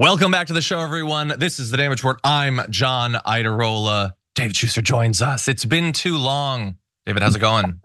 Welcome back to the show, everyone. This is The Damage Report. I'm John Iadarola. David Schuster joins us. It's been too long. David, how's it going?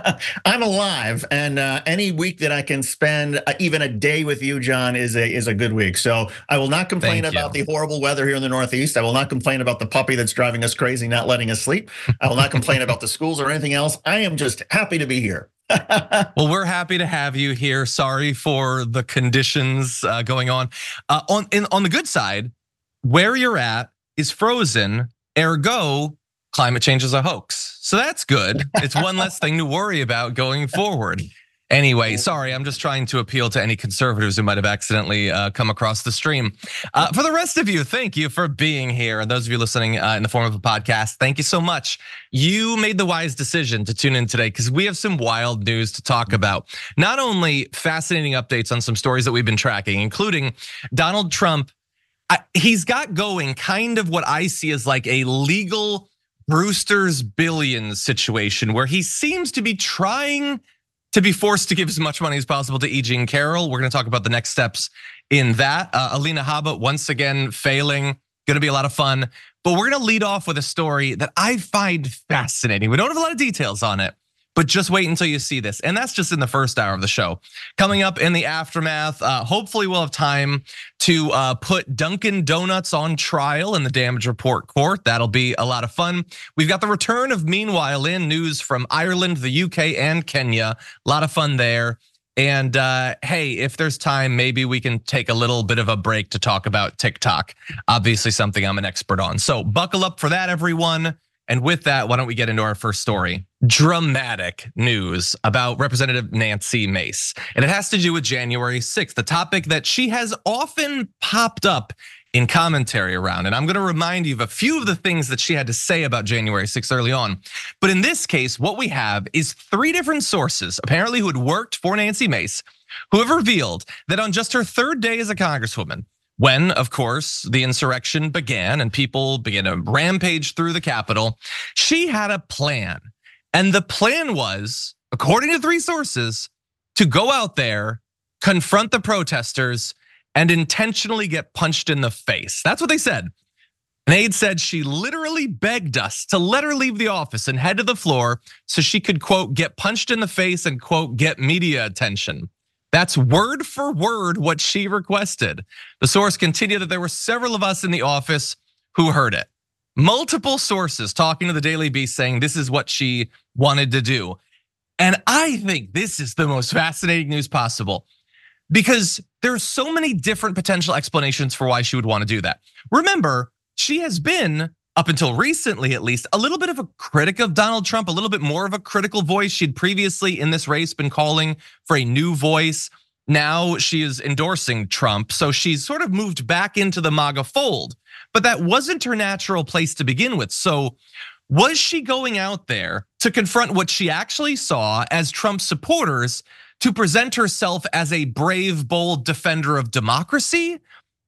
I'm alive, and any week that I can spend even a day with you, John, is a good week. So I will not complain about the horrible weather here in the Northeast. I will not complain about the puppy that's driving us crazy, not letting us sleep. I will not complain about the schools or anything else. I am just happy to be here. Well, we're happy to have you here. Sorry for the conditions going on. On the good side, where you're at is frozen. Ergo, climate change is a hoax. So that's good. It's one less thing to worry about going forward. Anyway, sorry, I'm just trying to appeal to any conservatives who might have accidentally come across the stream. For the rest of you, thank you for being here. And those of you listening in the form of a podcast, thank you so much. You made the wise decision to tune in today because we have some wild news to talk about. Not only fascinating updates on some stories that we've been tracking, including Donald Trump. He's got going kind of what I see as like a legal Brewster's Billions situation where he seems to be trying to be forced to give as much money as possible to E. Jean Carroll. We're gonna talk about the next steps in that. Alina Habba once again failing, gonna be a lot of fun. But we're gonna lead off with a story that I find fascinating. We don't have a lot of details on it, but just wait until you see this. And that's just in the first hour of the show. Coming up in the aftermath, hopefully we'll have time to put Dunkin' Donuts on trial in the Damage Report court. That'll be a lot of fun. We've got the return of Meanwhile in news from Ireland, the UK, and Kenya. A lot of fun there. And hey, if there's time, maybe we can take a little bit of a break to talk about TikTok. Obviously something I'm an expert on. So buckle up for that, everyone. And with that, why don't we get into our first story? Dramatic news about Representative Nancy Mace. And it has to do with January 6th, the topic that she has often popped up in commentary around. And I'm gonna remind you of a few of the things that she had to say about January 6th early on. But in this case, what we have is 3 different sources, apparently who had worked for Nancy Mace, who have revealed that on just her 3rd day as a congresswoman, when, of course, the insurrection began and people began to rampage through the Capitol, she had a plan. And the plan was, according to 3 sources, to go out there, confront the protesters, and intentionally get punched in the face. That's what they said. An aide said she literally begged us to let her leave the office and head to the floor so she could, quote, get punched in the face and, quote, get media attention. That's word for word what she requested. The source continued that there were several of us in the office who heard it. Multiple sources talking to the Daily Beast saying this is what she wanted to do. And I think this is the most fascinating news possible because there's so many different potential explanations for why she would want to do that. Remember, she has been, up until recently at least, a little bit of a critic of Donald Trump, a little bit more of a critical voice. She'd previously in this race been calling for a new voice. Now she is endorsing Trump. So she's sort of moved back into the MAGA fold, but that wasn't her natural place to begin with. So was she going out there to confront what she actually saw as Trump supporters to present herself as a brave, bold defender of democracy?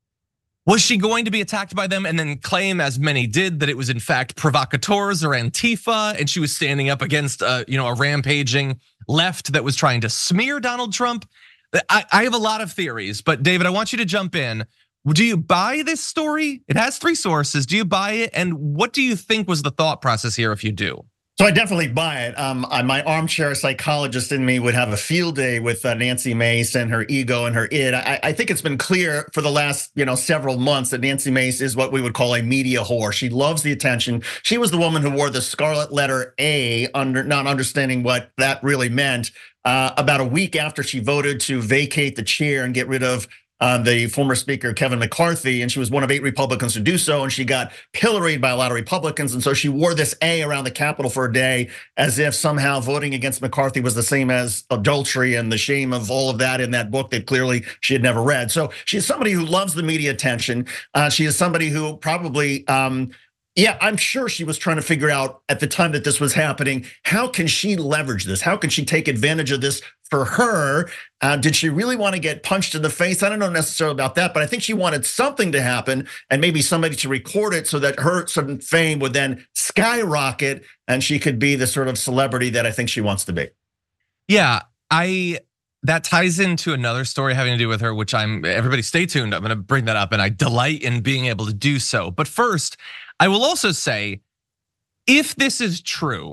Was she going to be attacked by them and then claim, as many did, that it was in fact provocateurs or Antifa, and she was standing up against a rampaging left that was trying to smear Donald Trump? I have a lot of theories, but David, I want you to jump in. Do you buy this story? It has 3 sources. Do you buy it? And what do you think was the thought process here if you do? So I definitely buy it. My armchair psychologist in me would have a field day with Nancy Mace and her ego and her id. I think it's been clear for the last several months that Nancy Mace is what we would call a media whore. She loves the attention. She was the woman who wore the scarlet letter A, not understanding what that really meant. About a week after she voted to vacate the chair and get rid of the former speaker, Kevin McCarthy, and she was one of 8 Republicans to do so, and she got pilloried by a lot of Republicans, and so she wore this A around the Capitol for a day as if somehow voting against McCarthy was the same as adultery and the shame of all of that in that book that clearly she had never read. So she's somebody who loves the media attention. She is somebody who probably, yeah, I'm sure she was trying to figure out at the time that this was happening, how can she leverage this? How can she take advantage of this for her? Did she really want to get punched in the face? I don't know necessarily about that, but I think she wanted something to happen and maybe somebody to record it so that her sort of fame would then skyrocket and she could be the sort of celebrity that I think she wants to be. Yeah, I that ties into another story having to do with her, which everybody stay tuned. I'm gonna bring that up and I delight in being able to do so. But first, I will also say, if this is true,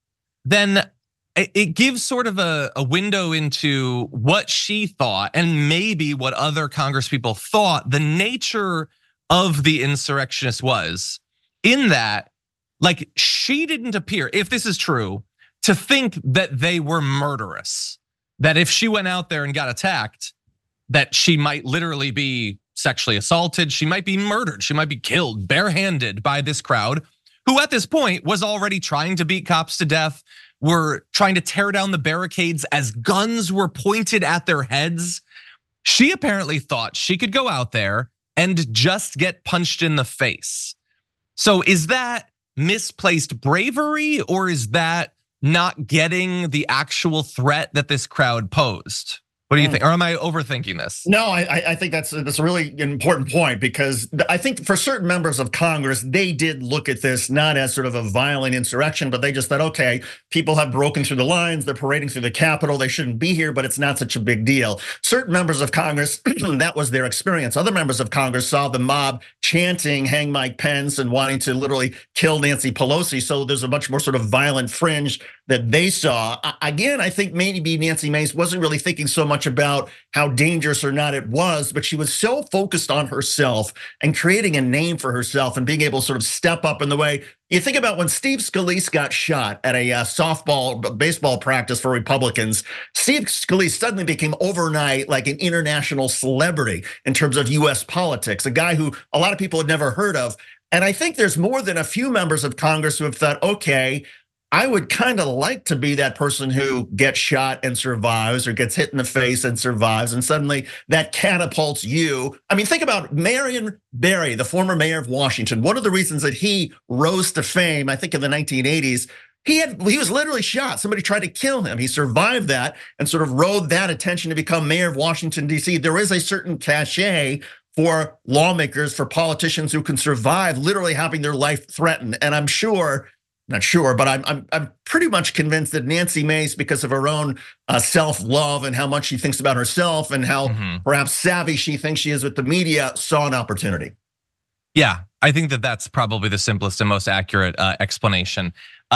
then it gives sort of a window into what she thought and maybe what other congresspeople thought the nature of the insurrectionists was, in that, like, she didn't appear, if this is true, to think that they were murderous. That if she went out there and got attacked, that she might literally be sexually assaulted, she might be murdered, she might be killed barehanded by this crowd, who at this point was already trying to beat cops to death, were trying to tear down the barricades as guns were pointed at their heads. She apparently thought she could go out there and just get punched in the face. So is that misplaced bravery, or is that not getting the actual threat that this crowd posed? What do you think? Or am I overthinking this? No, I think that's a really important point, because I think for certain members of Congress, they did look at this not as sort of a violent insurrection, but they just thought, okay, people have broken through the lines, they're parading through the Capitol, they shouldn't be here, but it's not such a big deal. Certain members of Congress, that was their experience. Other members of Congress saw the mob chanting, "Hang Mike Pence," and wanting to literally kill Nancy Pelosi. So there's a much more sort of violent fringe that they saw. Again, I think maybe Nancy Mace wasn't really thinking so much about how dangerous or not it was, but she was so focused on herself and creating a name for herself and being able to sort of step up in the way. You think about when Steve Scalise got shot at a baseball practice for Republicans. Steve Scalise suddenly became overnight like an international celebrity in terms of US politics, a guy who a lot of people had never heard of. And I think there's more than a few members of Congress who have thought, okay, I would kind of like to be that person who gets shot and survives, or gets hit in the face and survives, and suddenly that catapults you. I mean, think about Marion Barry, the former mayor of Washington. One of the reasons that he rose to fame, I think in the 1980s, he was literally shot. Somebody tried to kill him. He survived that and sort of rode that attention to become mayor of Washington, D.C. There is a certain cachet for lawmakers, for politicians who can survive literally having their life threatened. And I'm sure, not sure, but I'm pretty much convinced that Nancy Mace, because of her own self-love and how much she thinks about herself and how perhaps savvy she thinks she is with the media, saw an opportunity. Yeah, I think that that's probably the simplest and most accurate explanation.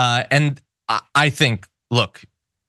And I think, look,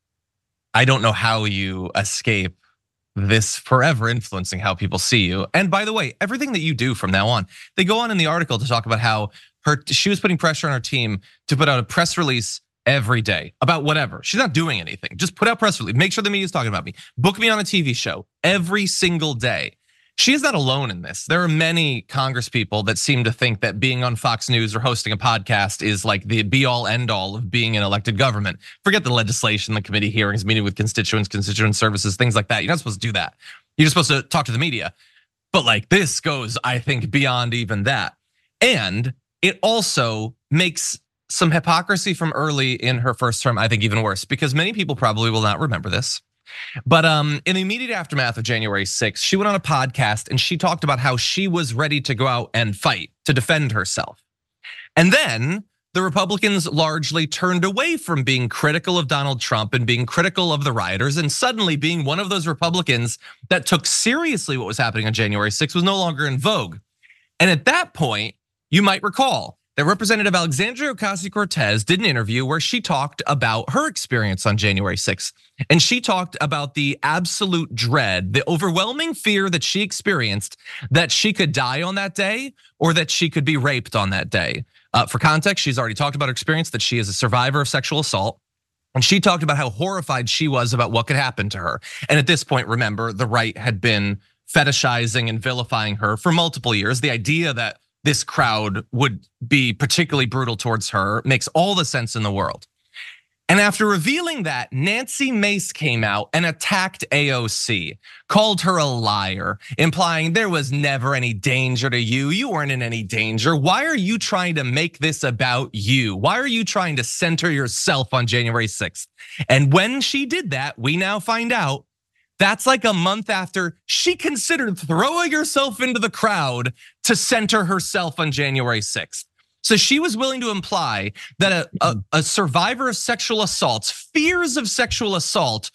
I don't know how you escape this forever influencing how people see you. And by the way, everything that you do from now on, they go on in the article to talk about how she was putting pressure on her team to put out a press release every day about whatever. She's not doing anything. Just put out press release. Make sure the media's talking about me. Book me on a TV show every single day. She is not alone in this. There are many Congress people that seem to think that being on Fox News or hosting a podcast is like the be all end all of being an elected government. Forget the legislation, the committee hearings, meeting with constituents, constituent services, things like that. You're not supposed to do that. You're just supposed to talk to the media. But like this goes, I think, beyond even that. And it also makes some hypocrisy from early in her first term, I think, even worse, because many people probably will not remember this. But in the immediate aftermath of January 6th, she went on a podcast and she talked about how she was ready to go out and fight to defend herself. And then the Republicans largely turned away from being critical of Donald Trump and being critical of the rioters, and suddenly being one of those Republicans that took seriously what was happening on January 6th was no longer in vogue. And at that point, you might recall that Representative Alexandria Ocasio-Cortez did an interview where she talked about her experience on January 6th. And she talked about the absolute dread, the overwhelming fear that she experienced that she could die on that day or that she could be raped on that day. For context, she's already talked about her experience that she is a survivor of sexual assault. And she talked about how horrified she was about what could happen to her. And at this point, remember, the right had been fetishizing and vilifying her for multiple years. The idea that this crowd would be particularly brutal towards her makes all the sense in the world. And after revealing that, Nancy Mace came out and attacked AOC, called her a liar, implying there was never any danger to you. You weren't in any danger. Why are you trying to make this about you? Why are you trying to center yourself on January 6th? And when she did that, we now find out that's like a month after she considered throwing herself into the crowd to center herself on January 6th. So she was willing to imply that a survivor of sexual assaults, fears of sexual assault,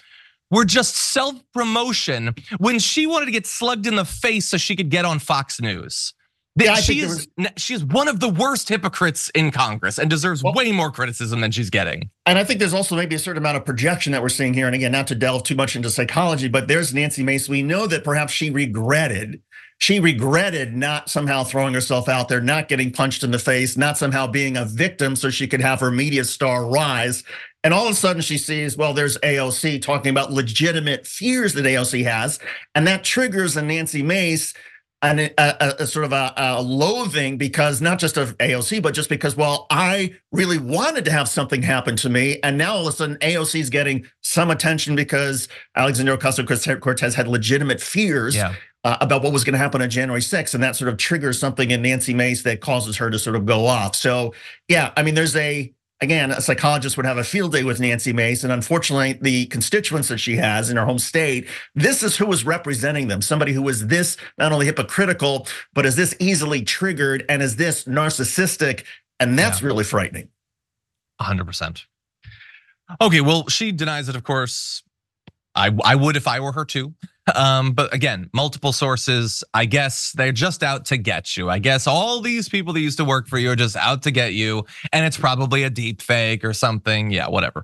were just self-promotion when she wanted to get slugged in the face so she could get on Fox News. She is one of the worst hypocrites in Congress and deserves way more criticism than she's getting. And I think there's also maybe a certain amount of projection that we're seeing here. And again, not to delve too much into psychology, but there's Nancy Mace. We know that perhaps she regretted not somehow throwing herself out there, not getting punched in the face, not somehow being a victim so she could have her media star rise. And all of a sudden she sees, well, there's AOC talking about legitimate fears that AOC has. And that triggers in Nancy Mace and a sort of a loathing, because not just of AOC, but just because, well, I really wanted to have something happen to me. And now all of a sudden AOC is getting some attention because Alexandria Ocasio-Cortez had legitimate fears about what was going to happen on January 6th. And that sort of triggers something in Nancy Mace that causes her to sort of go off. So yeah, I mean, there's again, a psychologist would have a field day with Nancy Mace, and unfortunately, the constituents that she has in her home state, this is who is representing them. Somebody who is this not only hypocritical, but is this easily triggered and is this narcissistic, and that's really frightening. 100%. Okay, well, she denies it, of course. I would if I were her too. But again, multiple sources, I guess they're just out to get you. I guess all these people that used to work for you are just out to get you, and it's probably a deep fake or something. Yeah, whatever.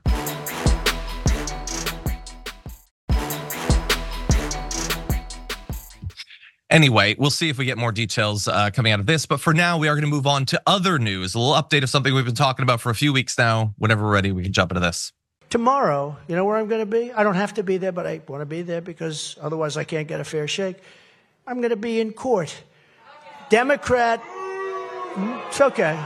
Anyway, we'll see if we get more details coming out of this. But for now, we are going to move on to other news. A little update of something we've been talking about for a few weeks now. Whenever we're ready, we can jump into this. Tomorrow, you know where I'm going to be? I don't have to be there, but I want to be there because otherwise I can't get a fair shake. I'm going to be in court. Democrat, it's okay.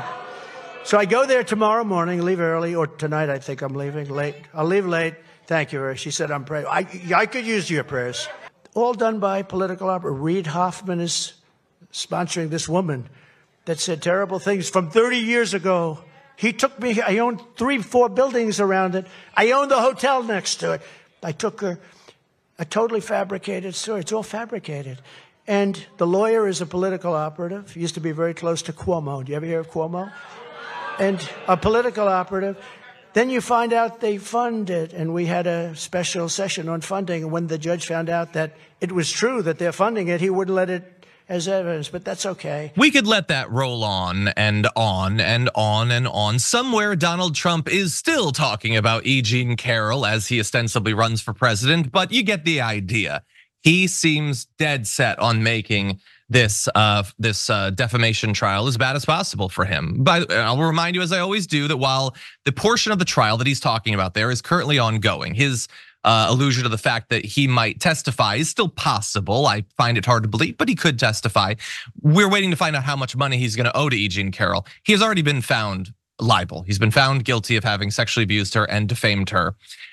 So I go there tomorrow morning, leave early, or tonight I think I'm leaving late. I'll leave late. Thank you, she said I'm praying. I could use your prayers. All done by political opera. Reid Hoffman is sponsoring this woman that said terrible things from 30 years ago. He took me, I owned 3-4 buildings around it. I owned the hotel next to it. I took her, a totally fabricated story. It's all fabricated. And the lawyer is a political operative. He used to be very close to Cuomo. Do you ever hear of Cuomo? And a political operative. Then you find out they fund it. And we had a special session on funding. And when the judge found out that it was true that they're funding it, he wouldn't let it as evidence, but that's okay. We could let that roll on and on and on and on. Somewhere Donald Trump is still talking about E. Jean Carroll as he ostensibly runs for president, but you get the idea. He seems dead set on making this defamation trial as bad as possible for him. But I'll remind you, as I always do, that while the portion of the trial that he's talking about there is currently ongoing, his allusion to the fact that he might testify is still possible. I find it hard to believe, but he could testify. We're waiting to find out how much money he's going to owe to E. Jean Carroll. He has already been found liable. He's been found guilty of having sexually abused her and defamed her.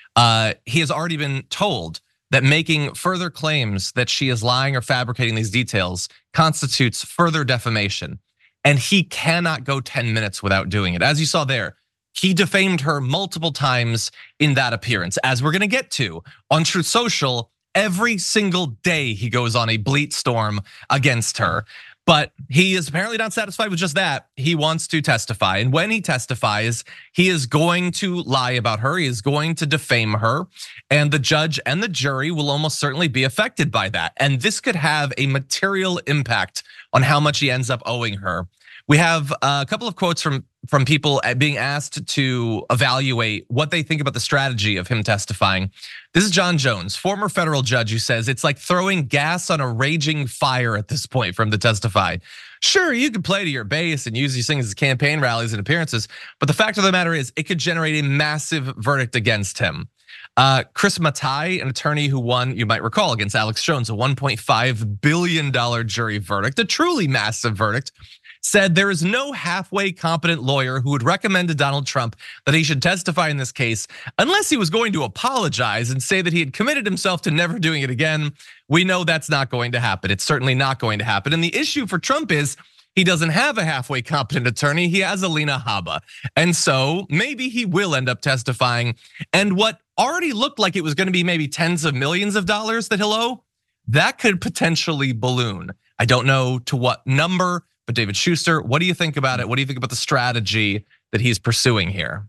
He has already been told that making further claims that she is lying or fabricating these details constitutes further defamation. And he cannot go 10 minutes without doing it. As you saw there, he defamed her multiple times in that appearance, as we're gonna get to on Truth Social. Every single day he goes on a bleat storm against her. But he is apparently not satisfied with just that. He wants to testify. And when he testifies, he is going to lie about her. He is going to defame her. And the judge and the jury will almost certainly be affected by that. And this could have a material impact on how much he ends up owing her. We have a couple of quotes from people being asked to evaluate what they think about the strategy of him testifying. This is John Jones, former federal judge, who says it's like throwing gas on a raging fire at this point for him to testify. Sure, you could play to your base and use these things as campaign rallies and appearances, but the fact of the matter is it could generate a massive verdict against him. Chris Matai, an attorney who won, you might recall, against Alex Jones, a $1.5 billion jury verdict, a truly massive verdict, said there is no halfway competent lawyer who would recommend to Donald Trump that he should testify in this case unless he was going to apologize and say that he had committed himself to never doing it again. We know that's not going to happen. It's certainly not going to happen. And the issue for Trump is he doesn't have a halfway competent attorney. He has Alina Habba. And so maybe he will end up testifying. And what already looked like it was going to be maybe tens of millions of dollars that he'll owe, that could potentially balloon. I don't know to what number. But David Schuster, what do you think about it? What do you think about the strategy that he's pursuing here?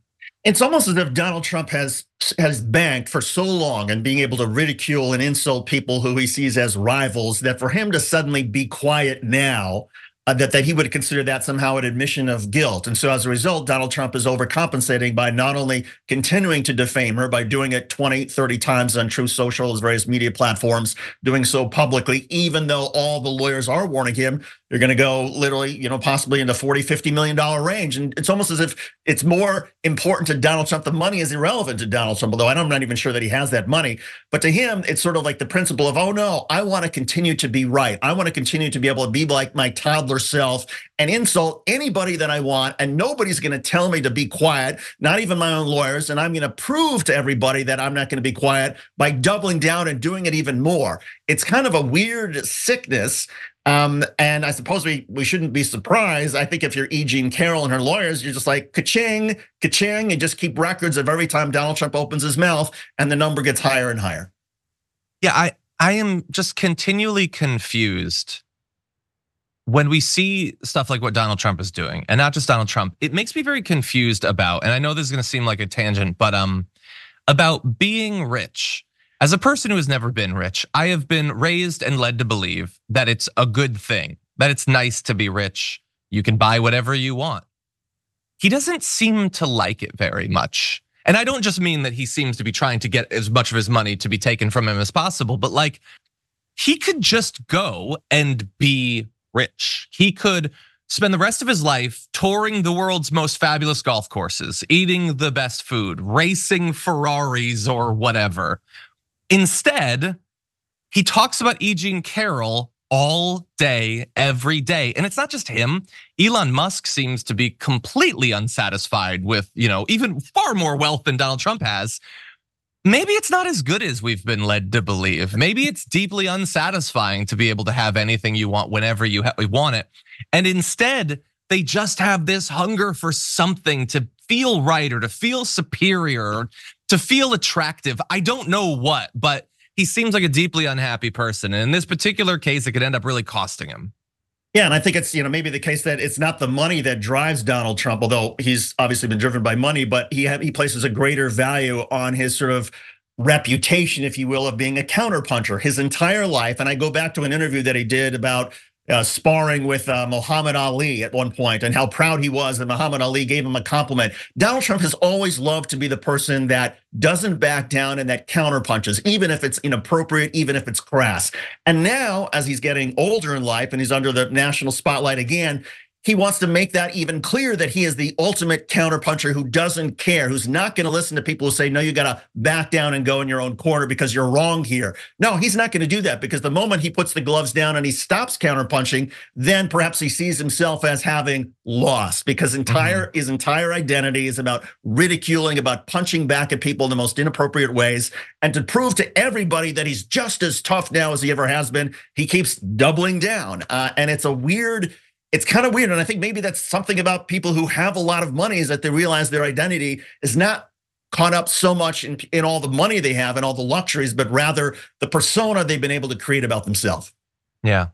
It's almost as if Donald Trump has banked for so long and being able to ridicule and insult people who he sees as rivals that for him to suddenly be quiet now, that he would consider that somehow an admission of guilt. And so as a result, Donald Trump is overcompensating by not only continuing to defame her by doing it 20, 30 times on Truth Social, his various media platforms, doing so publicly, even though all the lawyers are warning him they're going to go literally, possibly in the $40, $50 million range. And it's almost as if it's more important to Donald Trump. The money is irrelevant to Donald Trump, although I'm not even sure that he has that money. But to him, it's sort of like the principle of, oh no, I want to continue to be right. I want to continue to be able to be like my toddler self and insult anybody that I want. And nobody's going to tell me to be quiet, not even my own lawyers. And I'm going to prove to everybody that I'm not going to be quiet by doubling down and doing it even more. It's kind of a weird sickness. And I suppose we shouldn't be surprised. I think if you're E. Jean Carroll and her lawyers, you're just like ka-ching, ka-ching, and just keep records of every time Donald Trump opens his mouth and the number gets higher and higher. Yeah, I am just continually confused when we see stuff like what Donald Trump is doing, and not just Donald Trump. It makes me very confused about, and I know this is gonna seem like a tangent, but about being rich. As a person who has never been rich, I have been raised and led to believe that it's a good thing, that it's nice to be rich. You can buy whatever you want. He doesn't seem to like it very much. And I don't just mean that he seems to be trying to get as much of his money to be taken from him as possible, but like he could just go and be rich. He could spend the rest of his life touring the world's most fabulous golf courses, eating the best food, racing Ferraris or whatever. Instead, he talks about E. Jean Carroll all day, every day. And it's not just him. Elon Musk seems to be completely unsatisfied with, even far more wealth than Donald Trump has. Maybe it's not as good as we've been led to believe. Maybe it's deeply unsatisfying to be able to have anything you want whenever you want it. And instead, they just have this hunger for something to feel right or to feel superior or to feel attractive. I don't know what, but he seems like a deeply unhappy person. And in this particular case, it could end up really costing him. Yeah, and I think it's maybe the case that it's not the money that drives Donald Trump, although he's obviously been driven by money, but he places a greater value on his sort of reputation, if you will, of being a counterpuncher his entire life. And I go back to an interview that he did about sparring with Muhammad Ali at one point and how proud he was that Muhammad Ali gave him a compliment. Donald Trump has always loved to be the person that doesn't back down and that counterpunches, even if it's inappropriate, even if it's crass. And now, as he's getting older in life and he's under the national spotlight again, he wants to make that even clear that he is the ultimate counterpuncher who doesn't care, who's not going to listen to people who say, no, you got to back down and go in your own corner because you're wrong here. No, he's not going to do that, because the moment he puts the gloves down and he stops counterpunching, then perhaps he sees himself as having lost, because his entire identity is about ridiculing, about punching back at people in the most inappropriate ways. And to prove to everybody that he's just as tough now as he ever has been, he keeps doubling down. And it's kind of weird. And I think maybe that's something about people who have a lot of money, is that they realize their identity is not caught up so much in all the money they have and all the luxuries, but rather the persona they've been able to create about themselves. Yeah.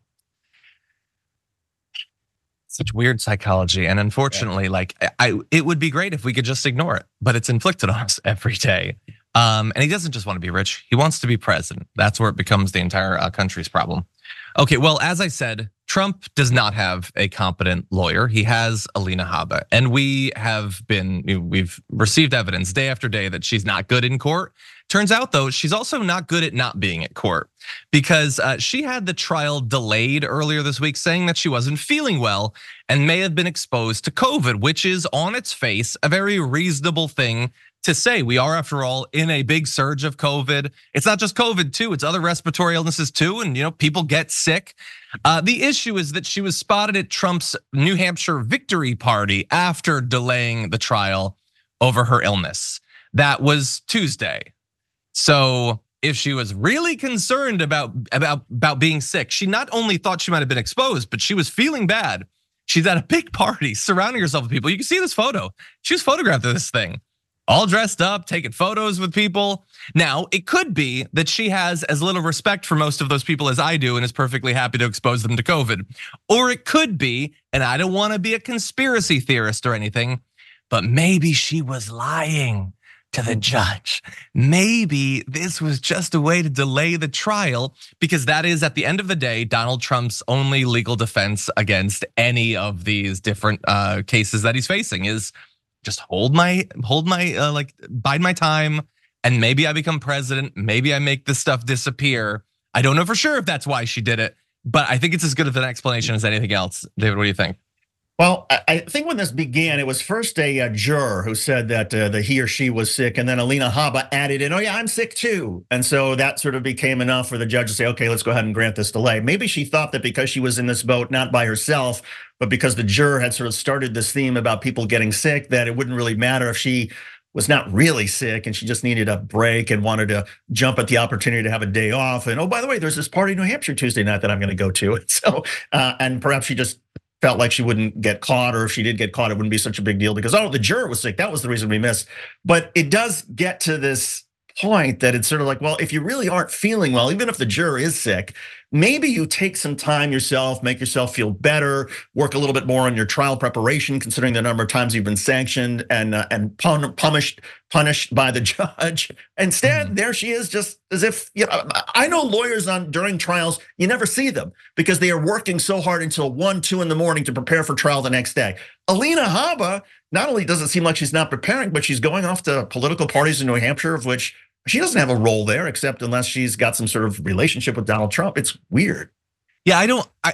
Such weird psychology. And unfortunately, it would be great if we could just ignore it, but it's inflicted on us every day. And he doesn't just want to be rich, he wants to be president. That's where it becomes the entire country's problem. Okay, well, as I said, Trump does not have a competent lawyer. He has Alina Habba, and we've received evidence day after day that she's not good in court. Turns out, though, she's also not good at not being at court, because she had the trial delayed earlier this week, saying that she wasn't feeling well and may have been exposed to COVID, which is on its face a very reasonable thing to say. We are, after all, in a big surge of COVID. It's not just COVID too, it's other respiratory illnesses too, and people get sick. The issue is that she was spotted at Trump's New Hampshire victory party after delaying the trial over her illness. That was Tuesday. So if she was really concerned about being sick, she not only thought she might have been exposed, but she was feeling bad. She's at a big party, surrounding herself with people. You can see this photo. She was photographed at this thing, all dressed up, taking photos with people. Now, it could be that she has as little respect for most of those people as I do and is perfectly happy to expose them to COVID. Or it could be, and I don't want to be a conspiracy theorist or anything, but maybe she was lying to the judge. Maybe this was just a way to delay the trial, because that is, at the end of the day, Donald Trump's only legal defense against any of these different cases that he's facing is just bide my time, and maybe I become president. Maybe I make this stuff disappear. I don't know for sure if that's why she did it, but I think it's as good of an explanation as anything else. David, what do you think? Well, I think when this began, it was first a juror who said that he or she was sick, and then Alina Habba added in, "Oh yeah, I'm sick too," and so that sort of became enough for the judge to say, "Okay, let's go ahead and grant this delay." Maybe she thought that because she was in this boat, not by herself, but because the juror had sort of started this theme about people getting sick, that it wouldn't really matter if she was not really sick and she just needed a break and wanted to jump at the opportunity to have a day off. And oh, by the way, there's this party in New Hampshire Tuesday night that I'm going to go to. So, and perhaps she just felt like she wouldn't get caught, or if she did get caught, it wouldn't be such a big deal because, oh, the juror was sick. That was the reason we missed. But it does get to this point that it's sort of like, well, if you really aren't feeling well, even if the juror is sick, maybe you take some time yourself, make yourself feel better, work a little bit more on your trial preparation, considering the number of times you've been sanctioned and punished by the judge. Instead, there she is, just as if, I know lawyers during trials, you never see them because they are working so hard until 1, 2 in the morning to prepare for trial the next day. Alina Habba, not only does it seem like she's not preparing, but she's going off to political parties in New Hampshire, of which she doesn't have a role there, except unless she's got some sort of relationship with Donald Trump. It's weird. Yeah,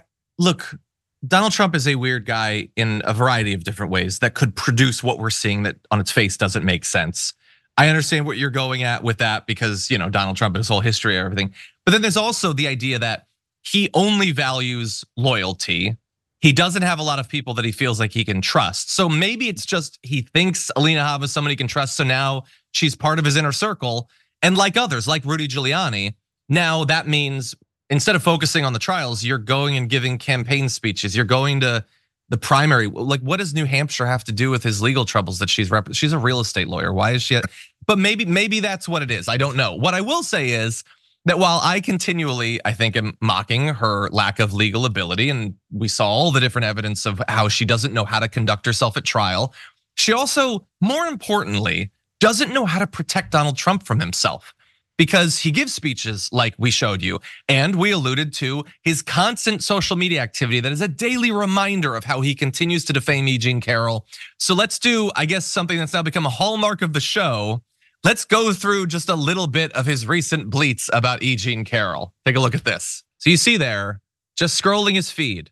look, Donald Trump is a weird guy in a variety of different ways that could produce what we're seeing that on its face doesn't make sense. I understand what you're going at with that because, Donald Trump and his whole history and everything. But then there's also the idea that he only values loyalty. He doesn't have a lot of people that he feels like he can trust. So maybe it's just he thinks Alina Habba is somebody he can trust. So now she's part of his inner circle. And like others, like Rudy Giuliani, now that means instead of focusing on the trials, you're going and giving campaign speeches. You're going to the primary. Like, what does New Hampshire have to do with his legal troubles that she's a real estate lawyer? Why is she? But maybe that's what it is. I don't know. What I will say is that while I continually, I think, am mocking her lack of legal ability, and we saw all the different evidence of how she doesn't know how to conduct herself at trial, she also, more importantly, doesn't know how to protect Donald Trump from himself, because he gives speeches like we showed you, and we alluded to his constant social media activity that is a daily reminder of how he continues to defame E. Jean Carroll. So let's do, I guess, something that's now become a hallmark of the show. Let's go through just a little bit of his recent bleats about E. Jean Carroll. Take a look at this. So you see there, just scrolling his feed,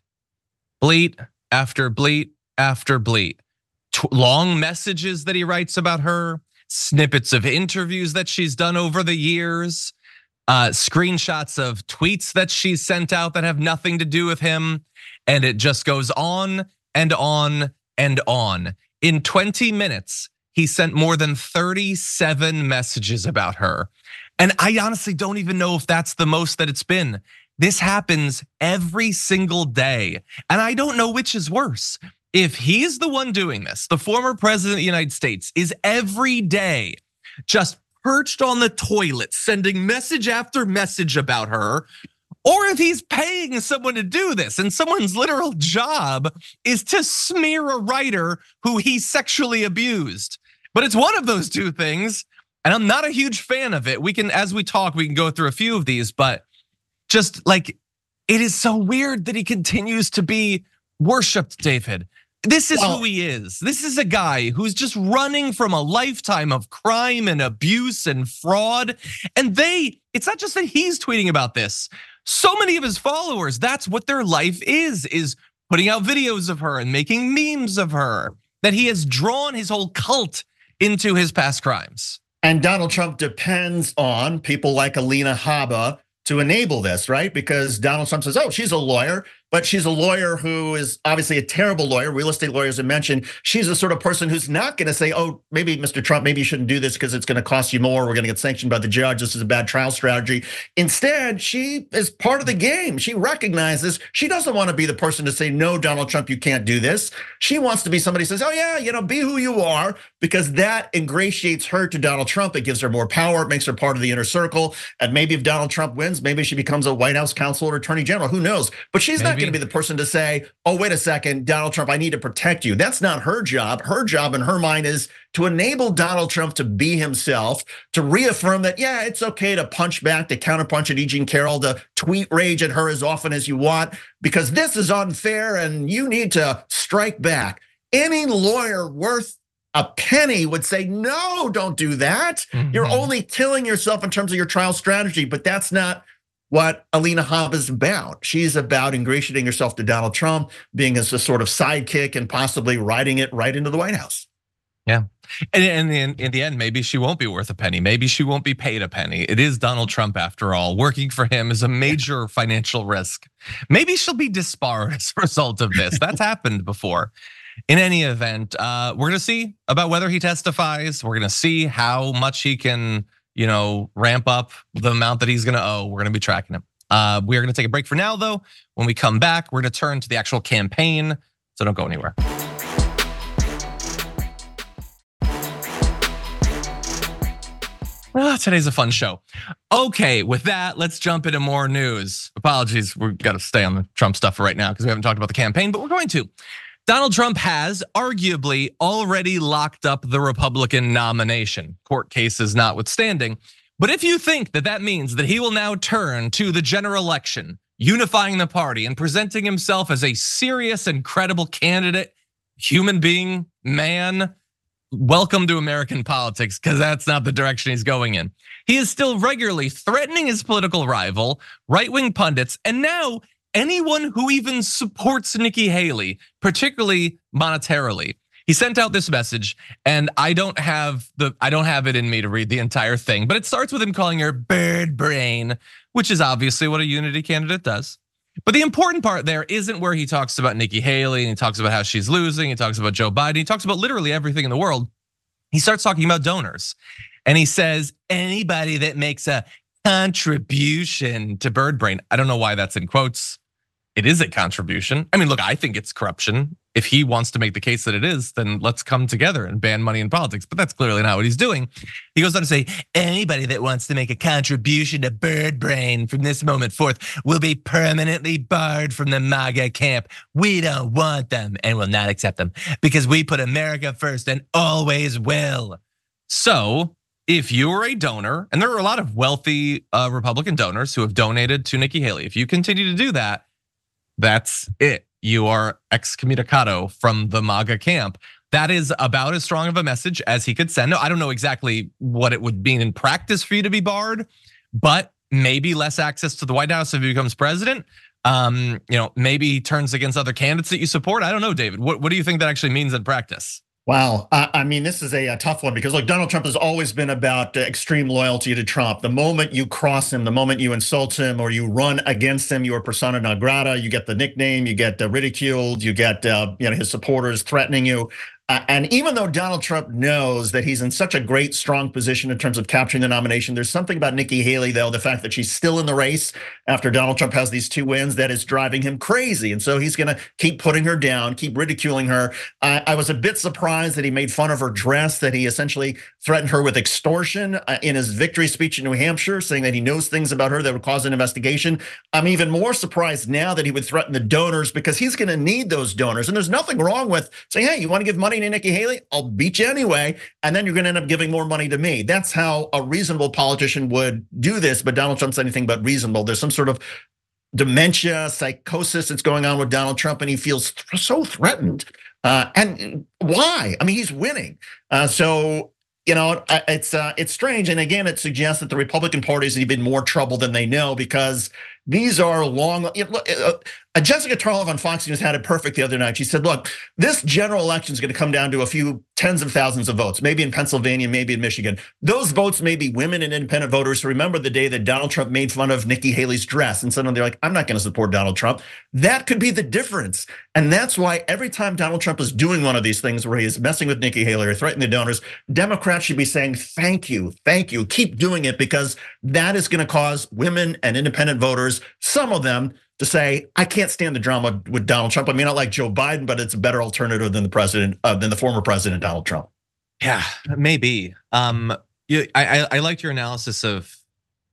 bleat after bleat after bleat. Long messages that he writes about her, snippets of interviews that she's done over the years, screenshots of tweets that she's sent out that have nothing to do with him. And it just goes on and on and on. In 20 minutes, he sent more than 37 messages about her. And I honestly don't even know if that's the most that it's been. This happens every single day. And I don't know which is worse. If he's the one doing this, the former president of the United States is every day just perched on the toilet, sending message after message about her, or if he's paying someone to do this and someone's literal job is to smear a writer who he sexually abused. But it's one of those two things, and I'm not a huge fan of it. We can, as we talk, we can go through a few of these, but just like, it is so weird that he continues to be worshipped, David. This is who he is. This is a guy who's just running from a lifetime of crime and abuse and fraud. And it's not just that he's tweeting about this. So many of his followers, that's what their life is putting out videos of her and making memes of her, that he has drawn his whole cult into his past crimes. And Donald Trump depends on people like Alina Habba to enable this, right? Because Donald Trump says, oh, she's a lawyer, but she's a lawyer who is obviously a terrible lawyer, real estate lawyer, as I mentioned. She's the sort of person who's not gonna say, oh, maybe Mr. Trump, maybe you shouldn't do this because it's gonna cost you more. We're gonna get sanctioned by the judge. This is a bad trial strategy. Instead, she is part of the game. She recognizes she doesn't wanna be the person to say, no, Donald Trump, you can't do this. She wants to be somebody who says, oh yeah, be who you are, because that ingratiates her to Donald Trump. It gives her more power. It makes her part of the inner circle. And maybe if Donald Trump wins, maybe she becomes a White House counsel or attorney general, who knows? But she's not not going to be the person to say, oh, wait a second, Donald Trump, I need to protect you. That's not her job. Her job in her mind is to enable Donald Trump to be himself, to reaffirm that, yeah, it's okay to punch back, to counterpunch at E. Jean Carroll, to tweet rage at her as often as you want, because this is unfair and you need to strike back. Any lawyer worth a penny would say, no, don't do that. You're only killing yourself in terms of your trial strategy, but that's not what Alina Habba is about. She's about ingratiating herself to Donald Trump, being as a sort of sidekick and possibly riding it right into the White House. Yeah, and in the end, maybe she won't be worth a penny. Maybe she won't be paid a penny. It is Donald Trump after all. Working for him is a major financial risk. Maybe she'll be disbarred as a result of this. That's happened before. In any event, we're gonna see about whether he testifies. We're gonna see how much he can, ramp up the amount that he's gonna owe. We're gonna be tracking him. We are gonna take a break for now, though. When we come back, we're gonna turn to the actual campaign. So don't go anywhere. Today's a fun show. Okay, with that, let's jump into more news. Apologies, we've got to stay on the Trump stuff right now because we haven't talked about the campaign, but we're going to. Donald Trump has arguably already locked up the Republican nomination, court cases notwithstanding. But if you think that that means that he will now turn to the general election, unifying the party and presenting himself as a serious and credible candidate, human being, man, welcome to American politics, because that's not the direction he's going in. He is still regularly threatening his political rival, right-wing pundits, and now anyone who even supports Nikki Haley, particularly monetarily. He sent out this message, and I don't have it in me to read the entire thing, but it starts with him calling her bird brain, which is obviously what a unity candidate does. But the important part there isn't where he talks about Nikki Haley and he talks about how she's losing. He talks about Joe Biden. He talks about literally everything in the world. He starts talking about donors, and he says anybody that makes a contribution to bird brain. I don't know why that's in quotes. It is a contribution. I mean, look, I think it's corruption. If he wants to make the case that it is, then let's come together and ban money in politics. But that's clearly not what he's doing. He goes on to say, anybody that wants to make a contribution to bird brain from this moment forth will be permanently barred from the MAGA camp. We don't want them and will not accept them because we put America first and always will. So if you're a donor, and there are a lot of wealthy Republican donors who have donated to Nikki Haley, if you continue to do that, that's it. You are excommunicado from the MAGA camp. That is about as strong of a message as he could send. No, I don't know exactly what it would mean in practice for you to be barred, but maybe less access to the White House if he becomes president. Maybe he turns against other candidates that you support. I don't know, David. What do you think that actually means in practice? Wow, I mean, this is a tough one because look, Donald Trump has always been about extreme loyalty to Trump. The moment you cross him, the moment you insult him or you run against him, you are persona non grata. You get the nickname, you get ridiculed, you get his supporters threatening you. And even though Donald Trump knows that he's in such a great, strong position in terms of capturing the nomination, there's something about Nikki Haley, though, the fact that she's still in the race after Donald Trump has these 2 wins, that is driving him crazy. And so he's gonna keep putting her down, keep ridiculing her. I was a bit surprised that he made fun of her dress, that he essentially threatened her with extortion in his victory speech in New Hampshire, saying that he knows things about her that would cause an investigation. I'm even more surprised now that he would threaten the donors because he's gonna need those donors. And there's nothing wrong with saying, hey, you wanna give money to Nikki Haley? I'll beat you anyway, and then you're gonna end up giving more money to me. That's how a reasonable politician would do this, but Donald Trump's anything but reasonable. There's some sort of dementia, psychosis that's going on with Donald Trump, and he feels so threatened. And why? I mean, he's winning. So it's strange. And again, it suggests that the Republican Party is even more trouble than they know because these are long. Jessica Tarlov on Fox News had it perfect the other night. She said, look, this general election is going to come down to a few tens of thousands of votes, maybe in Pennsylvania, maybe in Michigan. Those votes may be women and independent voters who remember the day that Donald Trump made fun of Nikki Haley's dress. And suddenly they're like, I'm not going to support Donald Trump. That could be the difference. And that's why every time Donald Trump is doing one of these things where he is messing with Nikki Haley or threatening the donors, Democrats should be saying, thank you, keep doing it, because that is going to cause women and independent voters, some of them, to say, I can't stand the drama with Donald Trump. I mean, I like Joe Biden, but it's a better alternative than the former president, Donald Trump. Yeah, maybe. I liked your analysis of,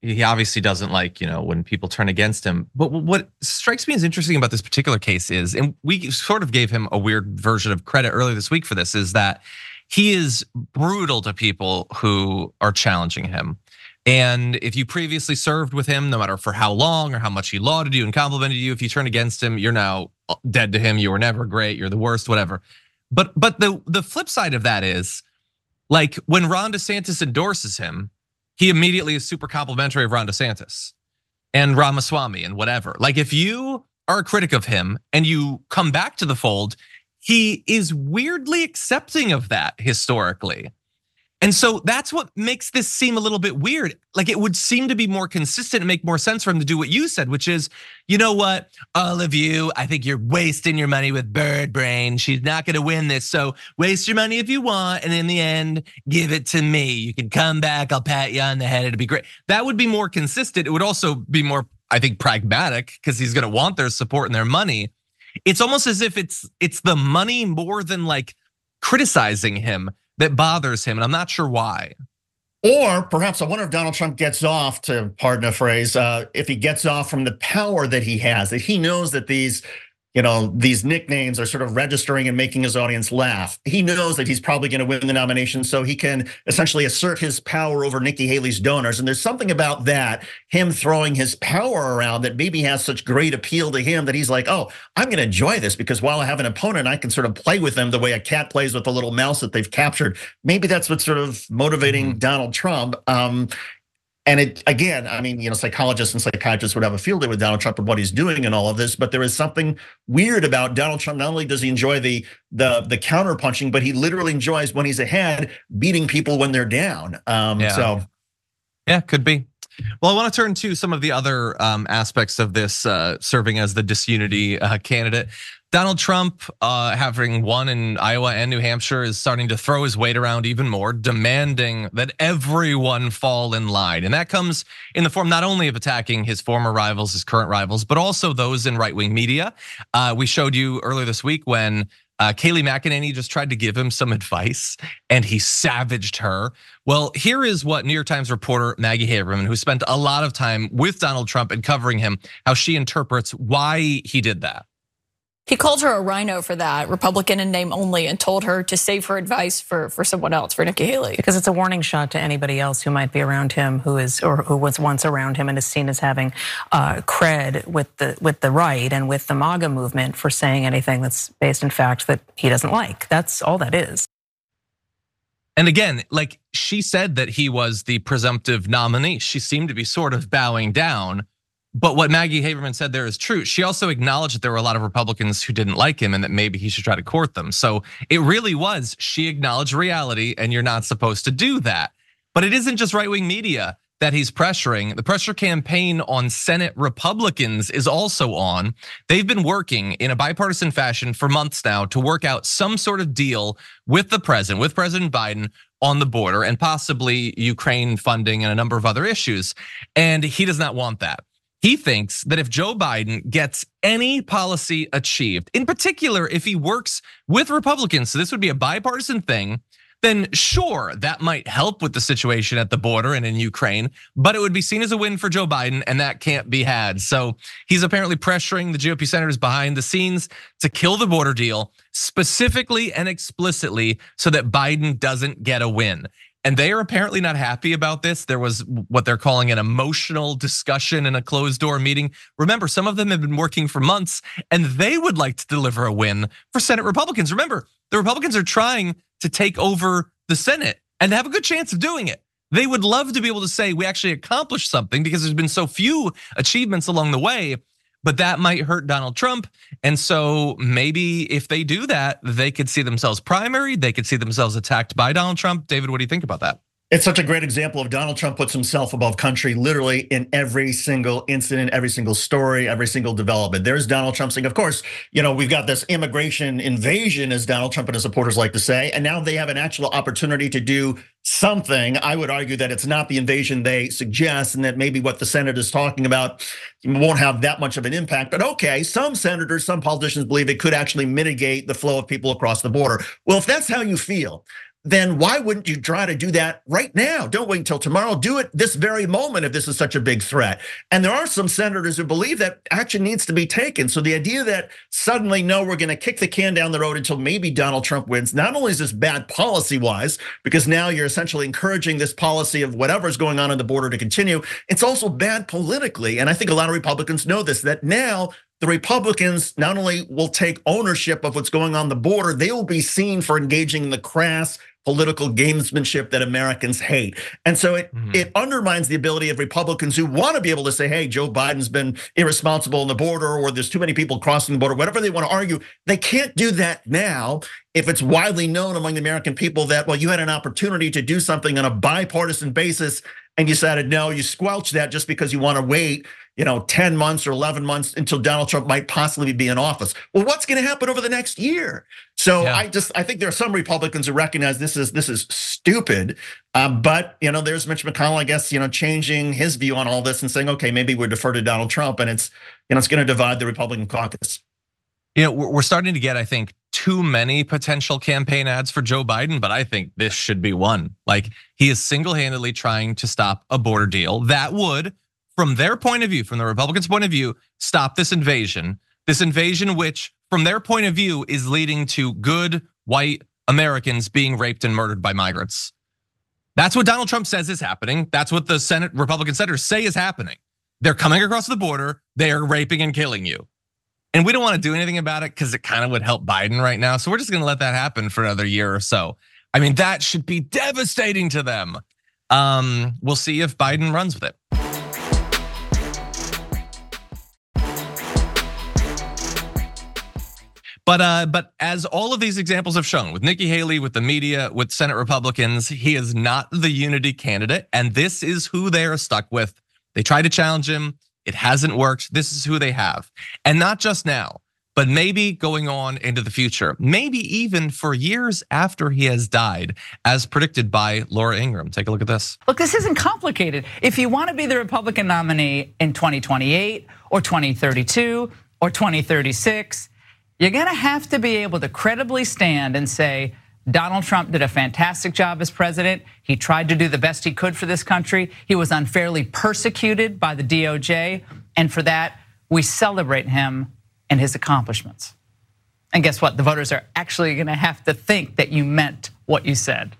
he obviously doesn't like, when people turn against him. But what strikes me as interesting about this particular case is, and we sort of gave him a weird version of credit earlier this week for this, is that he is brutal to people who are challenging him. And if you previously served with him, no matter for how long or how much he lauded you and complimented you, if you turn against him, you're now dead to him. You were never great. You're the worst, whatever. But the flip side of that is, like, when Ron DeSantis endorses him, he immediately is super complimentary of Ron DeSantis and Ramaswamy and whatever. Like, if you are a critic of him and you come back to the fold, he is weirdly accepting of that historically. And so that's what makes this seem a little bit weird. Like, it would seem to be more consistent and make more sense for him to do what you said, which is, you know what, all of you, I think you're wasting your money with Bird Brain. She's not gonna win this, so waste your money if you want, and in the end, give it to me. You can come back, I'll pat you on the head, it'll be great. That would be more consistent. It would also be more, I think, pragmatic, because he's gonna want their support and their money. It's almost as if it's the money more than like criticizing him that bothers him, and I'm not sure why. Or perhaps I wonder if Donald Trump gets off, to pardon a phrase, if he gets off from the power that he has, that he knows that these nicknames are sort of registering and making his audience laugh. He knows that he's probably going to win the nomination, so he can essentially assert his power over Nikki Haley's donors. And there's something about that, him throwing his power around, that maybe has such great appeal to him that he's like, oh, I'm going to enjoy this, because while I have an opponent, I can sort of play with them the way a cat plays with a little mouse that they've captured. Maybe that's what's sort of motivating Donald Trump. And it, again, I mean, psychologists and psychiatrists would have a field day with Donald Trump and what he's doing and all of this, but there is something weird about Donald Trump. Not only does he enjoy the counter punching, but he literally enjoys, when he's ahead, beating people when they're down. So yeah, could be. Well, I want to turn to some of the other aspects of this serving as the disunity candidate. Donald Trump, having won in Iowa and New Hampshire, is starting to throw his weight around even more, demanding that everyone fall in line. And that comes in the form not only of attacking his former rivals, his current rivals, but also those in right-wing media. We showed you earlier this week when Kayleigh McEnany just tried to give him some advice and he savaged her. Well, here is what New York Times reporter Maggie Haberman, who spent a lot of time with Donald Trump and covering him, how she interprets why he did that. He called her a rhino for that, Republican in name only, and told her to save her advice for someone else, for Nikki Haley. Because it's a warning shot to anybody else who might be around him, who was once around him and is seen as having cred with the right and with the MAGA movement for saying anything that's based in fact that he doesn't like. That's all that is. And again, like, she said that he was the presumptive nominee. She seemed to be sort of bowing down. But what Maggie Haberman said there is true. She also acknowledged that there were a lot of Republicans who didn't like him and that maybe he should try to court them. So it really was, she acknowledged reality, and you're not supposed to do that. But it isn't just right-wing media that he's pressuring. The pressure campaign on Senate Republicans is also on. They've been working in a bipartisan fashion for months now to work out some sort of deal with the president, with President Biden, on the border, and possibly Ukraine funding and a number of other issues. And he does not want that. He thinks that if Joe Biden gets any policy achieved, in particular, if he works with Republicans, so this would be a bipartisan thing, then sure, that might help with the situation at the border and in Ukraine, but it would be seen as a win for Joe Biden, and that can't be had. So he's apparently pressuring the GOP senators behind the scenes to kill the border deal, specifically and explicitly, so that Biden doesn't get a win. And they are apparently not happy about this. There was what they're calling an emotional discussion in a closed door meeting. Remember, some of them have been working for months and they would like to deliver a win for Senate Republicans. Remember, the Republicans are trying to take over the Senate and have a good chance of doing it. They would love to be able to say we actually accomplished something because there's been so few achievements along the way. But that might hurt Donald Trump. And so maybe if they do that, they could see themselves primaried. They could see themselves attacked by Donald Trump. David, what do you think about that? It's such a great example of Donald Trump puts himself above country, literally in every single incident, every single story, every single development. There's Donald Trump saying, of course, we've got this immigration invasion, as Donald Trump and his supporters like to say, and now they have an actual opportunity to do something. I would argue that it's not the invasion they suggest, and that maybe what the Senate is talking about won't have that much of an impact. But okay, some senators, some politicians believe it could actually mitigate the flow of people across the border. Well, if that's how you feel, then why wouldn't you try to do that right now? Don't wait until tomorrow. Do it this very moment if this is such a big threat. And there are some senators who believe that action needs to be taken. So the idea that suddenly, no, we're going to kick the can down the road until maybe Donald Trump wins, not only is this bad policy-wise, because now you're essentially encouraging this policy of whatever's going on the border to continue, it's also bad politically. And I think a lot of Republicans know this, that now the Republicans not only will take ownership of what's going on the border, they will be seen for engaging in the crass political gamesmanship that Americans hate. And so it undermines the ability of Republicans who want to be able to say, hey, Joe Biden's been irresponsible on the border, or there's too many people crossing the border, whatever they want to argue. They can't do that now if it's widely known among the American people that, well, you had an opportunity to do something on a bipartisan basis and you decided, no, you squelched that just because you want to wait 10 months or 11 months until Donald Trump might possibly be in office. Well, what's going to happen over the next year? So yeah. I think there are some Republicans who recognize this is stupid. But there's Mitch McConnell, I guess, changing his view on all this and saying, okay, maybe we defer to Donald Trump, and it's going to divide the Republican caucus. We're starting to get, I think, too many potential campaign ads for Joe Biden, but I think this should be one. Like, he is single-handedly trying to stop a border deal that would, from their point of view, from the Republicans' point of view, stop this invasion which, from their point of view, is leading to good white Americans being raped and murdered by migrants. That's what Donald Trump says is happening. That's what the Senate Republican senators say is happening. They're coming across the border, they are raping and killing you. And we don't want to do anything about it because it kind of would help Biden right now. So we're just going to let that happen for another year or so. I mean, that should be devastating to them. We'll see if Biden runs with it. But as all of these examples have shown, with Nikki Haley, with the media, with Senate Republicans, he is not the unity candidate, and this is who they are stuck with. They tried to challenge him. It hasn't worked. This is who they have. And not just now, but maybe going on into the future, maybe even for years after he has died, as predicted by Laura Ingraham. Take a look at this. Look, this isn't complicated. If you want to be the Republican nominee in 2028 or 2032 or 2036, you're going to have to be able to credibly stand and say, Donald Trump did a fantastic job as president. He tried to do the best he could for this country. He was unfairly persecuted by the DOJ. And for that, we celebrate him and his accomplishments. And guess what? The voters are actually going to have to think that you meant what you said.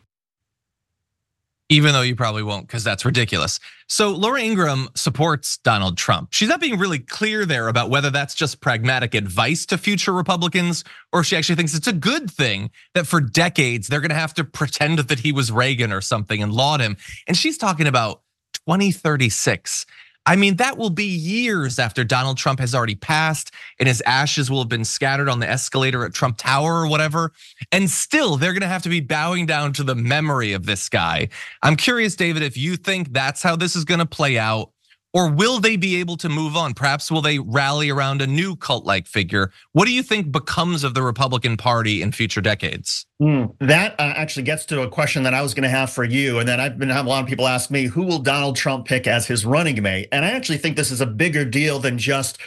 Even though you probably won't, because that's ridiculous. So Laura Ingraham supports Donald Trump. She's not being really clear there about whether that's just pragmatic advice to future Republicans, or she actually thinks it's a good thing that for decades they're gonna have to pretend that he was Reagan or something and laud him. And she's talking about 2036. I mean, that will be years after Donald Trump has already passed and his ashes will have been scattered on the escalator at Trump Tower or whatever. And still, they're gonna have to be bowing down to the memory of this guy. I'm curious, David, if you think that's how this is gonna play out, or will they be able to move on? Perhaps will they rally around a new cult-like figure? What do you think becomes of the Republican Party in future decades? That actually gets to a question that I was gonna have for you, and then I've been having a lot of people ask me, who will Donald Trump pick as his running mate? And I actually think this is a bigger deal than just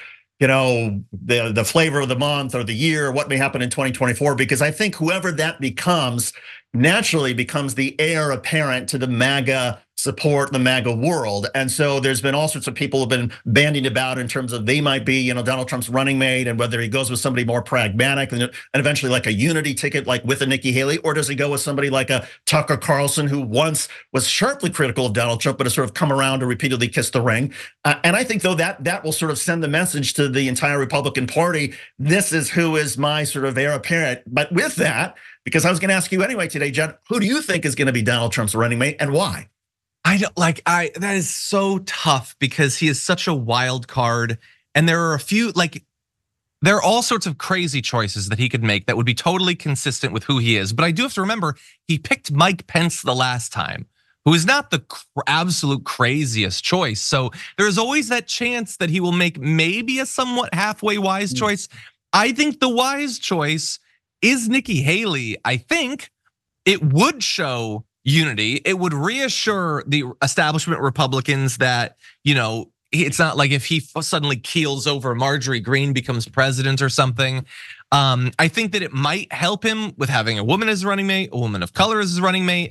the flavor of the month or the year, what may happen in 2024, because I think whoever that becomes naturally becomes the heir apparent to the MAGA support, the MAGA world. And so there's been all sorts of people who've been bandied about in terms of they might be, Donald Trump's running mate, and whether he goes with somebody more pragmatic and eventually like a unity ticket, like with a Nikki Haley, or does he go with somebody like a Tucker Carlson, who once was sharply critical of Donald Trump, but has sort of come around to repeatedly kiss the ring. And I think though that will sort of send the message to the entire Republican Party, this is who is my sort of heir apparent. But with that, because I was gonna ask you anyway today, Judd, who do you think is gonna be Donald Trump's running mate and why? That is so tough because he is such a wild card, and there are there are all sorts of crazy choices that he could make that would be totally consistent with who he is. But I do have to remember, he picked Mike Pence the last time, who is not the absolute craziest choice. So there's always that chance that he will make maybe a somewhat halfway wise choice. I think the wise choice is Nikki Haley. I think it would show unity. It would reassure the establishment Republicans that, it's not like if he suddenly keels over, Marjorie Greene becomes president or something. I think that it might help him with having a woman as running mate, a woman of color as his running mate.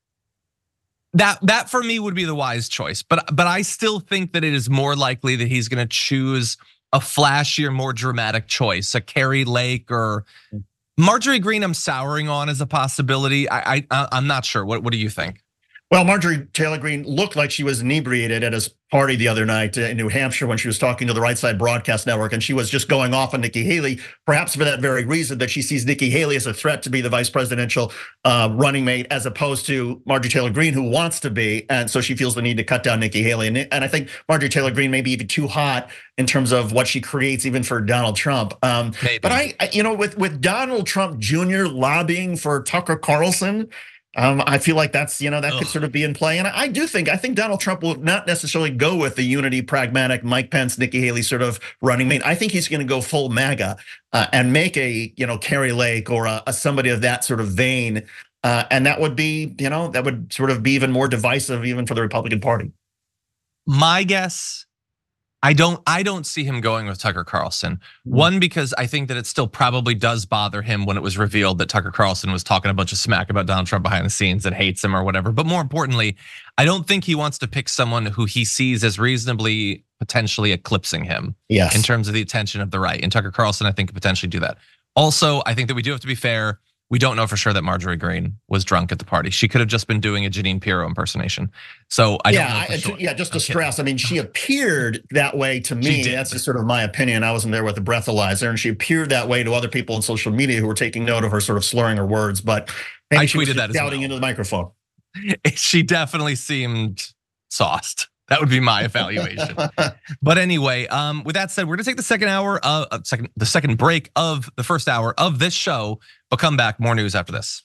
That for me would be the wise choice. But I still think that it is more likely that he's going to choose a flashier, more dramatic choice, a Kari Lake or Marjorie Greene. I'm souring on as a possibility. I'm not sure. What do you think? Well, Marjorie Taylor Greene looked like she was inebriated at his party the other night in New Hampshire when she was talking to the Right Side Broadcast Network, and she was just going off on Nikki Haley, perhaps for that very reason that she sees Nikki Haley as a threat to be the vice presidential running mate, as opposed to Marjorie Taylor Greene, who wants to be, and so she feels the need to cut down Nikki Haley. And I think Marjorie Taylor Greene may be even too hot in terms of what she creates, even for Donald Trump. But with Donald Trump Jr. lobbying for Tucker Carlson, I feel like that's, that could sort of be in play. And I think Donald Trump will not necessarily go with the unity, pragmatic Mike Pence, Nikki Haley sort of running mate. I think he's going to go full MAGA and make a, Kari Lake or a somebody of that sort of vein. And that would be, that would sort of be even more divisive even for the Republican Party. My guess, I don't see him going with Tucker Carlson. One, because I think that it still probably does bother him when it was revealed that Tucker Carlson was talking a bunch of smack about Donald Trump behind the scenes and hates him or whatever. But more importantly, I don't think he wants to pick someone who he sees as reasonably potentially eclipsing him in terms of the attention of the right. And Tucker Carlson, I think, could potentially do that. Also, I think that we do have to be fair. We don't know for sure that Marjorie Greene was drunk at the party. She could have just been doing a Jeanine Pirro impersonation. So I don't know for sure. Just to stress, I mean, she appeared that way to me. That's just sort of my opinion. I wasn't there with the breathalyzer, and she appeared that way to other people on social media who were taking note of her sort of slurring her words. But maybe she was shouting into the microphone. She definitely seemed sauced. That would be my evaluation. But anyway, with that said, we're gonna take the second break of the first hour of this show. We'll come back, more news after this.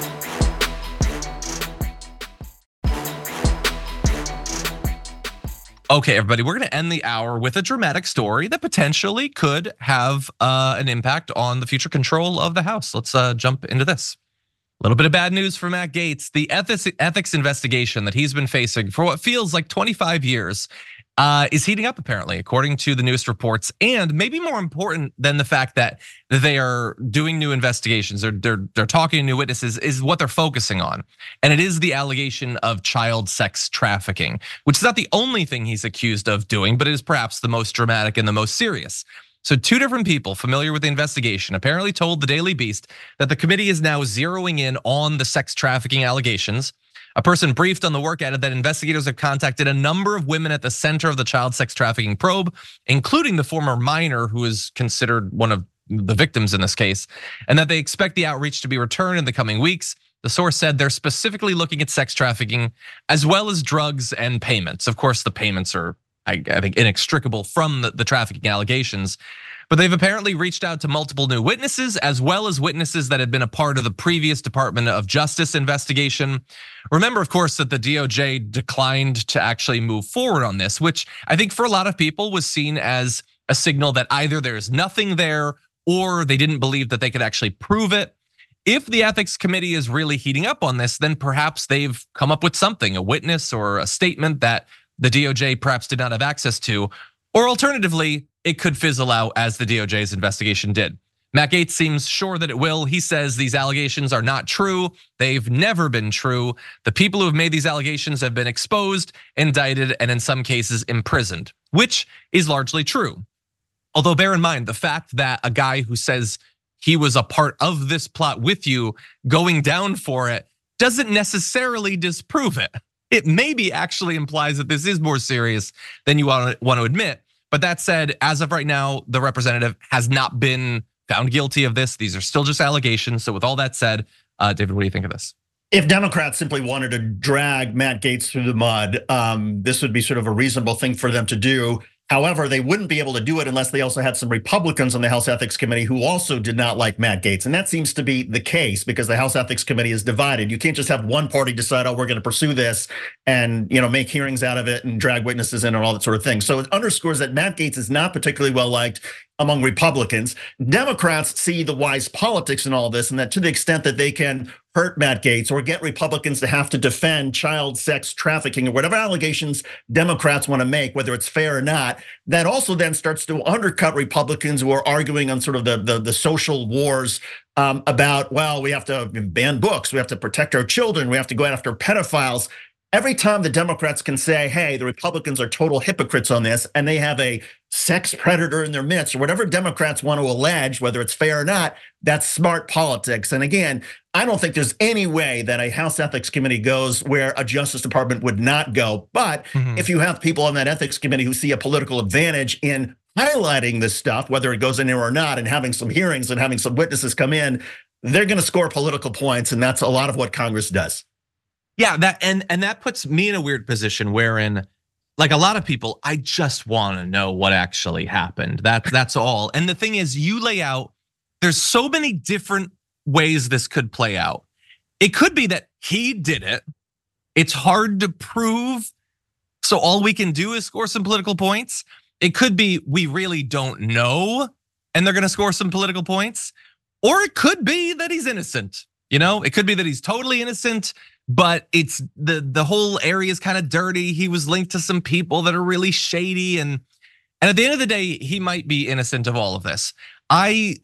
Okay, everybody, we're gonna end the hour with a dramatic story that potentially could have an impact on the future control of the House. Let's jump into this. A little bit of bad news for Matt Gaetz. The ethics investigation that he's been facing for what feels like 25 years is heating up, apparently, according to the newest reports. And maybe more important than the fact that they are doing new investigations, they're talking to new witnesses, is what they're focusing on. And it is the allegation of child sex trafficking, which is not the only thing he's accused of doing, but it is perhaps the most dramatic and the most serious. So two different people familiar with the investigation apparently told the Daily Beast that the committee is now zeroing in on the sex trafficking allegations. A person briefed on the work added that investigators have contacted a number of women at the center of the child sex trafficking probe, including the former minor who is considered one of the victims in this case, and that they expect the outreach to be returned in the coming weeks. The source said they're specifically looking at sex trafficking as well as drugs and payments. Of course, the payments are, I think, inextricable from the trafficking allegations. But they've apparently reached out to multiple new witnesses, as well as witnesses that had been a part of the previous Department of Justice investigation. Remember, of course, that the DOJ declined to actually move forward on this, which I think for a lot of people was seen as a signal that either there's nothing there or they didn't believe that they could actually prove it. If the ethics committee is really heating up on this, then perhaps they've come up with something, a witness or a statement that the DOJ perhaps did not have access to, or alternatively, it could fizzle out as the DOJ's investigation did. Matt Gaetz seems sure that it will. He says these allegations are not true. They've never been true. The people who have made these allegations have been exposed, indicted, and in some cases imprisoned, which is largely true. Although bear in mind, the fact that a guy who says he was a part of this plot with you going down for it doesn't necessarily disprove it. It maybe actually implies that this is more serious than you want to admit. But that said, as of right now, the representative has not been found guilty of this. These are still just allegations. So with all that said, David, what do you think of this? If Democrats simply wanted to drag Matt Gaetz through the mud, this would be sort of a reasonable thing for them to do. However, they wouldn't be able to do it unless they also had some Republicans on the House Ethics Committee who also did not like Matt Gaetz. And that seems to be the case because the House Ethics Committee is divided. You can't just have one party decide, oh, we're going to pursue this, and make hearings out of it and drag witnesses in and all that sort of thing. So it underscores that Matt Gaetz is not particularly well liked among Republicans. Democrats see the wise politics in all this, and that to the extent that they can hurt Matt Gaetz or get Republicans to have to defend child sex trafficking or whatever allegations Democrats want to make, whether it's fair or not, that also then starts to undercut Republicans who are arguing on sort of the social wars about, well, we have to ban books, we have to protect our children, we have to go after pedophiles. Every time the Democrats can say, hey, the Republicans are total hypocrites on this, and they have a sex predator in their midst, or whatever Democrats want to allege, whether it's fair or not, that's smart politics. And again, I don't think there's any way that a House Ethics Committee goes where a Justice Department would not go. But if you have people on that Ethics Committee who see a political advantage in highlighting this stuff, whether it goes in there or not, and having some hearings and having some witnesses come in, they're going to score political points, and that's a lot of what Congress does. Yeah, that puts me in a weird position wherein, like a lot of people, I just want to know what actually happened. That's all. And the thing is, you lay out, there's so many different ways this could play out. It could be that he did it. It's hard to prove, so all we can do is score some political points. It could be we really don't know, and they're going to score some political points. Or it could be that he's innocent. It could be that he's totally innocent, but it's the whole area is kind of dirty. He was linked to some people that are really shady, and at the end of the day, he might be innocent of all of this. I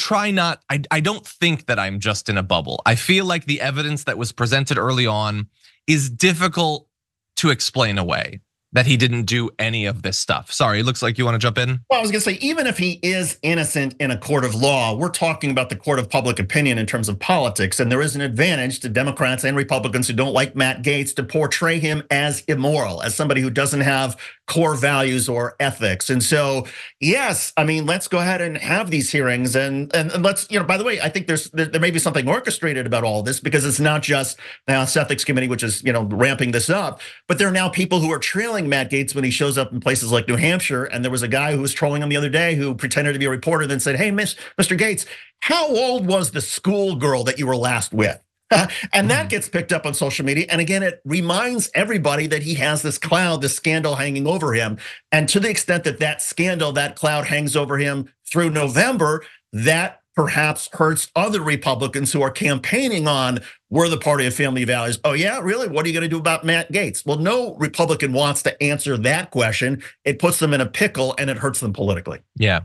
don't think that I'm just in a bubble. I feel like the evidence that was presented early on is difficult to explain away, that he didn't do any of this stuff. Sorry, it looks like you want to jump in. Well, I was going to say, even if he is innocent in a court of law, we're talking about the court of public opinion in terms of politics. And there is an advantage to Democrats and Republicans who don't like Matt Gaetz to portray him as immoral, as somebody who doesn't have core values or ethics. And so, yes, I mean, let's go ahead and have these hearings, and let's, by the way, I think there may be something orchestrated about all this, because it's not just the House Ethics Committee, which is ramping this up, but there are now people who are trailing Matt Gaetz when he shows up in places like New Hampshire. And there was a guy who was trolling him the other day who pretended to be a reporter, then said, hey, Mr. Gaetz, how old was the schoolgirl that you were last with? And that gets picked up on social media. And again, it reminds everybody that he has this cloud, this scandal hanging over him. And to the extent that that scandal, that cloud hangs over him through November, that perhaps hurts other Republicans who are campaigning on, we're the party of family values. Oh yeah, really? What are you going to do about Matt Gaetz? Well, no Republican wants to answer that question. It puts them in a pickle and it hurts them politically. Yeah,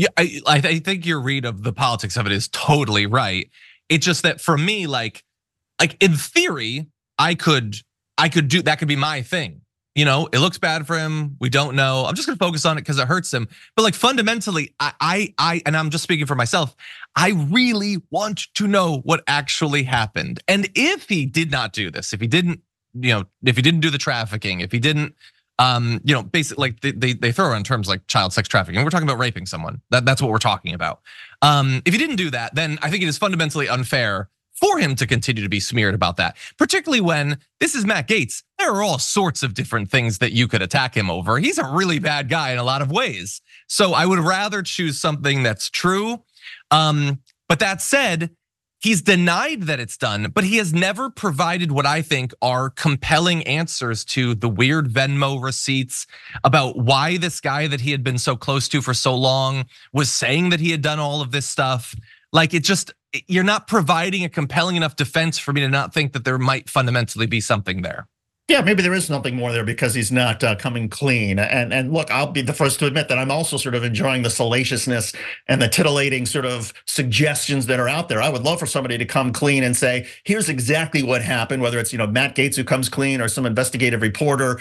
I think your read of the politics of it is totally right. It's just that for me, like in theory, I could do that. Could be my thing. It looks bad for him. We don't know. I'm just gonna focus on it because it hurts him. But like fundamentally, I and I'm just speaking for myself, I really want to know what actually happened. And if he did not do this, if he didn't do the trafficking, if he didn't, basically like they throw around terms like child sex trafficking. We're talking about raping someone. That's what we're talking about. If he didn't do that, then I think it is fundamentally unfair for him to continue to be smeared about that, particularly when this is Matt Gaetz. There are all sorts of different things that you could attack him over. He's a really bad guy in a lot of ways. So I would rather choose something that's true. But that said, he's denied that it's done, but he has never provided what I think are compelling answers to the weird Venmo receipts about why this guy that he had been so close to for so long was saying that he had done all of this stuff. Like you're not providing a compelling enough defense for me to not think that there might fundamentally be something there. Yeah, maybe there is something more there because he's not coming clean. And look, I'll be the first to admit that I'm also sort of enjoying the salaciousness and the titillating sort of suggestions that are out there. I would love for somebody to come clean and say, here's exactly what happened, whether it's Matt Gaetz who comes clean or some investigative reporter.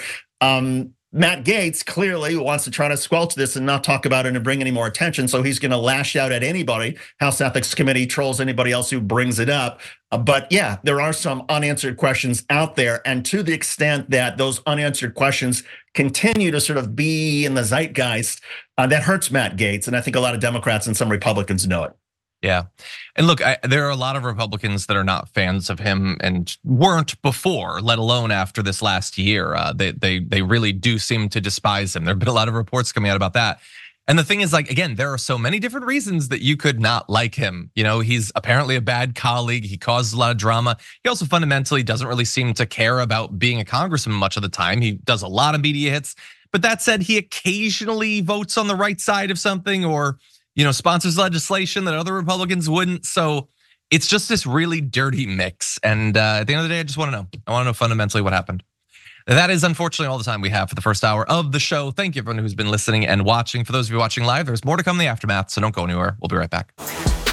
Matt Gaetz clearly wants to try to squelch this and not talk about it and bring any more attention. So he's going to lash out at anybody. House Ethics Committee trolls anybody else who brings it up. But yeah, there are some unanswered questions out there. And to the extent that those unanswered questions continue to sort of be in the zeitgeist, that hurts Matt Gaetz. And I think a lot of Democrats and some Republicans know it. Yeah, and look, there are a lot of Republicans that are not fans of him and weren't before, let alone after this last year. They really do seem to despise him. There've been a lot of reports coming out about that. And the thing is, like, again, there are so many different reasons that you could not like him. He's apparently a bad colleague. He causes a lot of drama. He also fundamentally doesn't really seem to care about being a congressman much of the time. He does a lot of media hits. But that said, he occasionally votes on the right side of something or, sponsors legislation that other Republicans wouldn't. So it's just this really dirty mix. And at the end of the day, I just want to know. I want to know fundamentally what happened. That is unfortunately all the time we have for the first hour of the show. Thank you everyone who's been listening and watching. For those of you watching live, there's more to come in the aftermath, so don't go anywhere. We'll be right back.